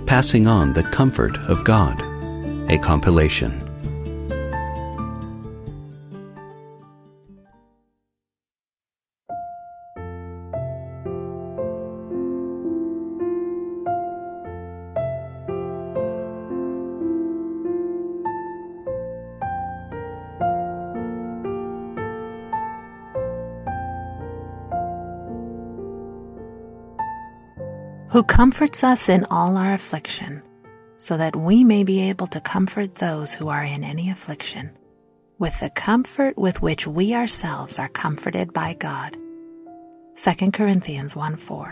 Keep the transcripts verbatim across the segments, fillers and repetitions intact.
Passing on the Comfort of God, a compilation. Who comforts us in all our affliction, so that we may be able to comfort those who are in any affliction, with the comfort with which we ourselves are comforted by God. Second Corinthians one four.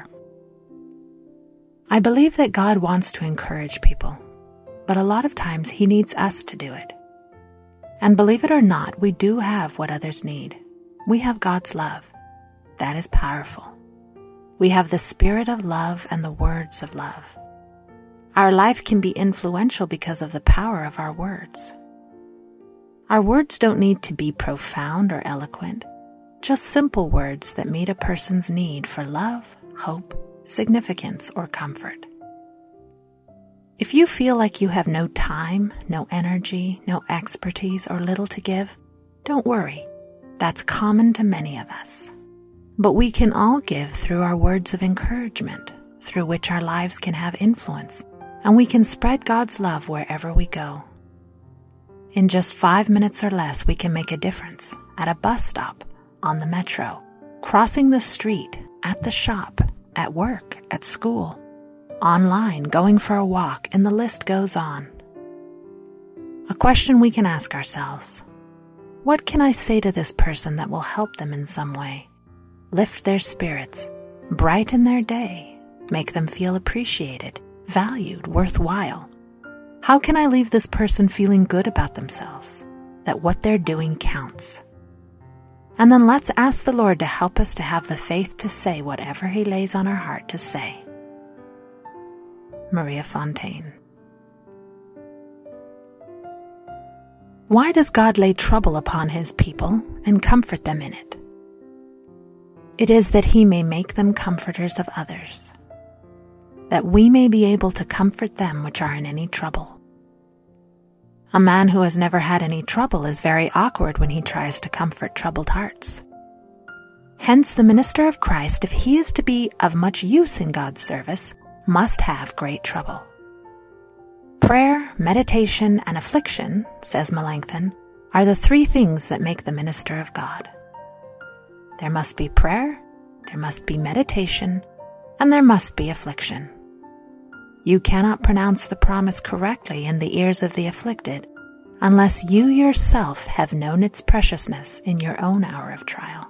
I believe that God wants to encourage people, but a lot of times He needs us to do it. And believe it or not, we do have what others need. We have God's love. That is powerful. We have the spirit of love and the words of love. Our life can be influential because of the power of our words. Our words don't need to be profound or eloquent, just simple words that meet a person's need for love, hope, significance, or comfort. If you feel like you have no time, no energy, no expertise, or little to give, don't worry. That's common to many of us. But we can all give through our words of encouragement, through which our lives can have influence, and we can spread God's love wherever we go. In just five minutes or less, we can make a difference at a bus stop, on the metro, crossing the street, at the shop, at work, at school, online, going for a walk, and the list goes on. A question we can ask ourselves: what can I say to this person that will help them in some way? Lift their spirits, brighten their day, make them feel appreciated, valued, worthwhile. How can I leave this person feeling good about themselves, that what they're doing counts? And then let's ask the Lord to help us to have the faith to say whatever He lays on our heart to say. Maria Fontaine. Why does God lay trouble upon His people and comfort them in it? It is that He may make them comforters of others, that we may be able to comfort them which are in any trouble. A man who has never had any trouble is very awkward when he tries to comfort troubled hearts. Hence, the minister of Christ, if he is to be of much use in God's service, must have great trouble. Prayer, meditation, and affliction, says Melanchthon, are the three things that make the minister of God. There must be prayer, there must be meditation, and there must be affliction. You cannot pronounce the promise correctly in the ears of the afflicted unless you yourself have known its preciousness in your own hour of trial.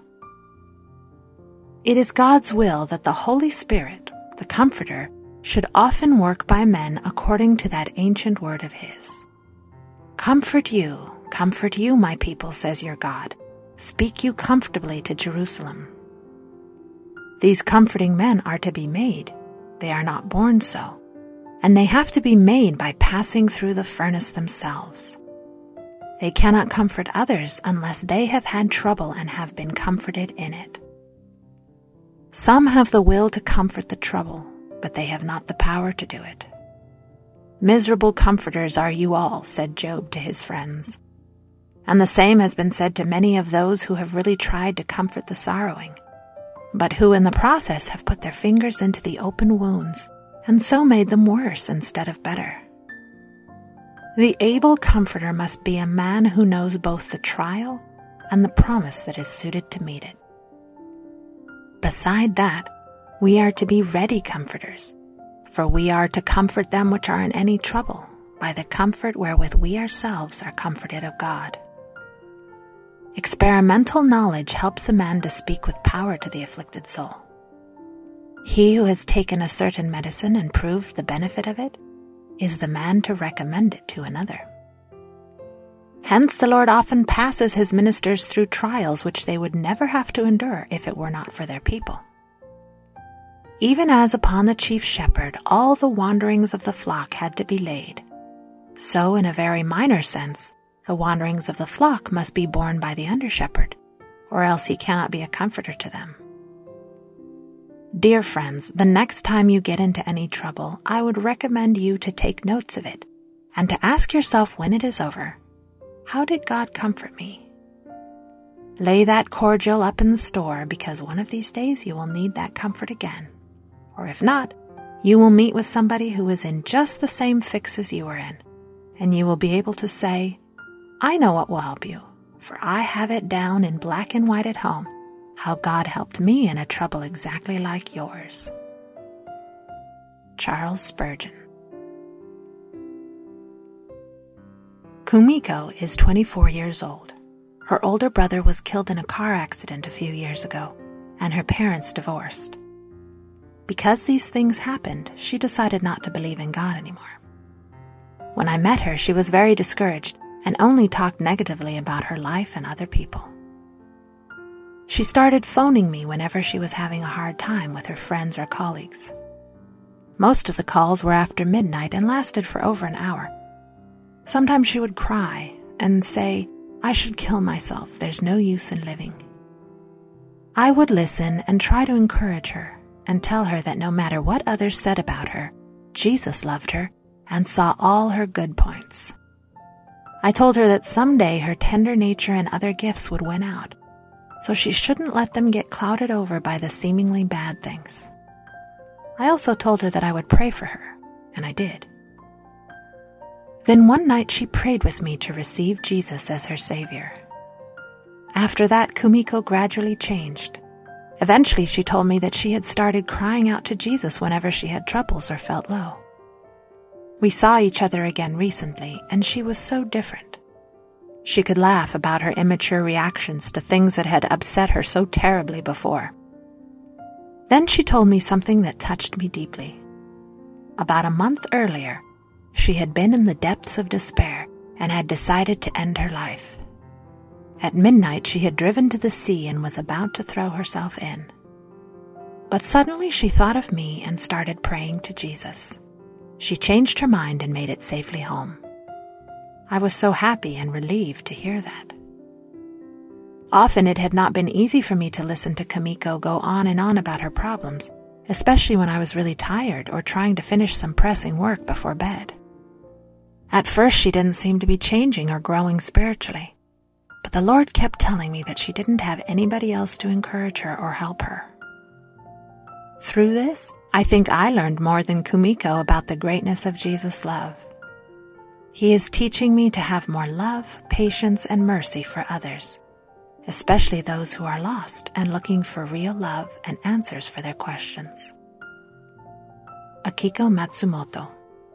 It is God's will that the Holy Spirit, the Comforter, should often work by men according to that ancient word of His. Comfort you, comfort you, my people, says your God. Speak you comfortably to Jerusalem. These comforting men are to be made. They are not born so. And they have to be made by passing through the furnace themselves. They cannot comfort others unless they have had trouble and have been comforted in it. Some have the will to comfort the trouble, but they have not the power to do it. Miserable comforters are you all, said Job to his friends. And the same has been said to many of those who have really tried to comfort the sorrowing, but who in the process have put their fingers into the open wounds and so made them worse instead of better. The able comforter must be a man who knows both the trial and the promise that is suited to meet it. Beside that, we are to be ready comforters, for we are to comfort them which are in any trouble by the comfort wherewith we ourselves are comforted of God. Experimental knowledge helps a man to speak with power to the afflicted soul. He who has taken a certain medicine and proved the benefit of it is the man to recommend it to another. Hence the Lord often passes His ministers through trials which they would never have to endure if it were not for their people. Even as upon the chief shepherd all the wanderings of the flock had to be laid, so in a very minor sense, the wanderings of the flock must be borne by the under-shepherd, or else he cannot be a comforter to them. Dear friends, the next time you get into any trouble, I would recommend you to take notes of it and to ask yourself when it is over, how did God comfort me? Lay that cordial up in the store because one of these days you will need that comfort again. Or if not, you will meet with somebody who is in just the same fix as you are in, and you will be able to say, I know what will help you, for I have it down in black and white at home, how God helped me in a trouble exactly like yours. Charles Spurgeon. Kumiko is twenty-four years old. Her older brother was killed in a car accident a few years ago, and her parents divorced. Because these things happened, she decided not to believe in God anymore. When I met her, she was very discouraged and only talked negatively about her life and other people. She started phoning me whenever she was having a hard time with her friends or colleagues. Most of the calls were after midnight and lasted for over an hour. Sometimes she would cry and say, I should kill myself, there's no use in living. I would listen and try to encourage her and tell her that no matter what others said about her, Jesus loved her and saw all her good points. I told her that someday her tender nature and other gifts would win out, so she shouldn't let them get clouded over by the seemingly bad things. I also told her that I would pray for her, and I did. Then one night she prayed with me to receive Jesus as her Savior. After that, Kumiko gradually changed. Eventually, she told me that she had started crying out to Jesus whenever she had troubles or felt low. We saw each other again recently, and she was so different. She could laugh about her immature reactions to things that had upset her so terribly before. Then she told me something that touched me deeply. About a month earlier, she had been in the depths of despair and had decided to end her life. At midnight, she had driven to the sea and was about to throw herself in. But suddenly she thought of me and started praying to Jesus. She changed her mind and made it safely home. I was so happy and relieved to hear that. Often it had not been easy for me to listen to Kumiko go on and on about her problems, especially when I was really tired or trying to finish some pressing work before bed. At first she didn't seem to be changing or growing spiritually, but the Lord kept telling me that she didn't have anybody else to encourage her or help her. Through this, I think I learned more than Kumiko about the greatness of Jesus' love. He is teaching me to have more love, patience, and mercy for others, especially those who are lost and looking for real love and answers for their questions. Akiko Matsumoto.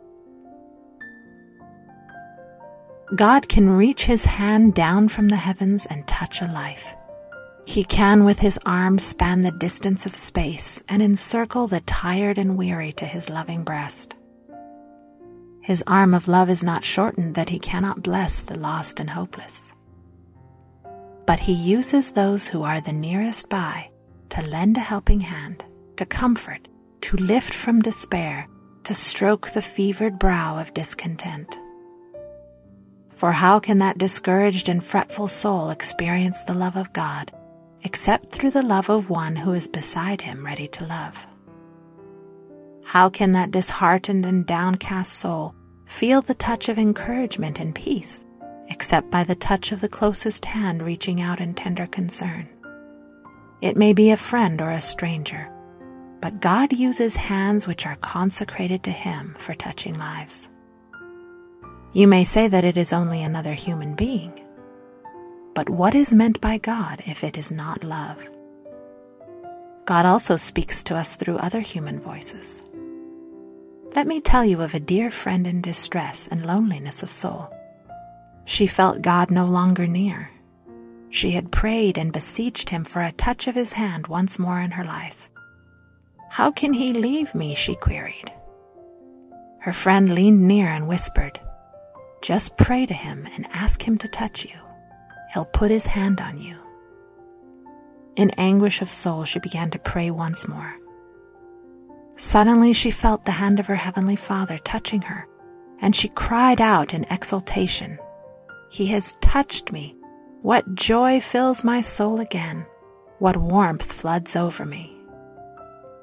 God can reach his hand down from the heavens and touch a life. He can with his arms span the distance of space and encircle the tired and weary to his loving breast. His arm of love is not shortened that he cannot bless the lost and hopeless. But he uses those who are the nearest by to lend a helping hand, to comfort, to lift from despair, to stroke the fevered brow of discontent. For how can that discouraged and fretful soul experience the love of God except through the love of one who is beside him ready to love? How can that disheartened and downcast soul feel the touch of encouragement and peace except by the touch of the closest hand reaching out in tender concern? It may be a friend or a stranger, but God uses hands which are consecrated to him for touching lives. You may say that it is only another human being, but what is meant by God if it is not love? God also speaks to us through other human voices. Let me tell you of a dear friend in distress and loneliness of soul. She felt God no longer near. She had prayed and beseeched him for a touch of his hand once more in her life. How can he leave me? She queried. Her friend leaned near and whispered, just pray to him and ask him to touch you. He'll put his hand on you. In anguish of soul, she began to pray once more. Suddenly she felt the hand of her Heavenly Father touching her, and she cried out in exultation, He has touched me. What joy fills my soul again. What warmth floods over me.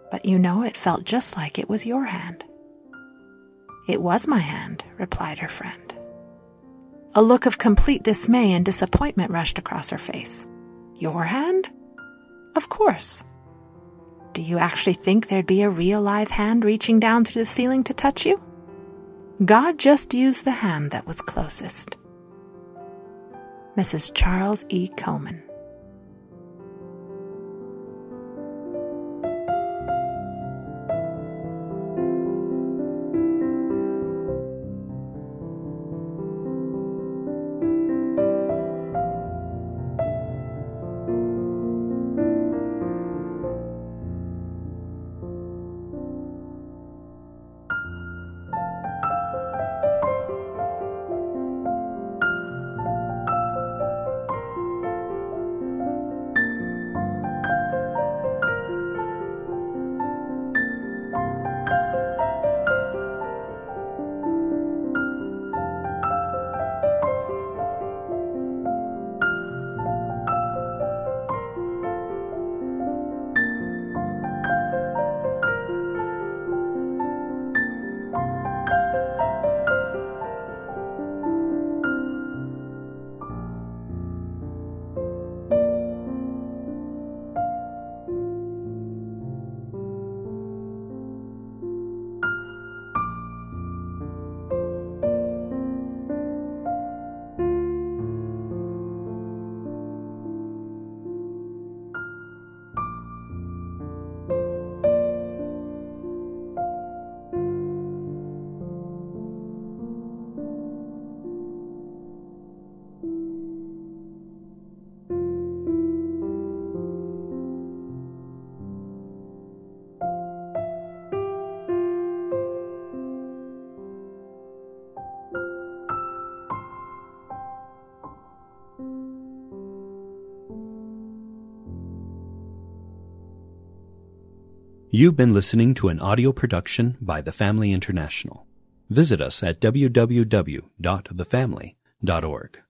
but you know it felt just like it was your hand." "It was my hand," replied her friend. A look of complete dismay and disappointment rushed across her face. "Your hand? Of course. Do you actually think there'd be a real live hand reaching down through the ceiling to touch you? God just used the hand that was closest." Missus Charles E. Coleman. You've been listening to an audio production by The Family International. Visit us at w w w dot the family dot org.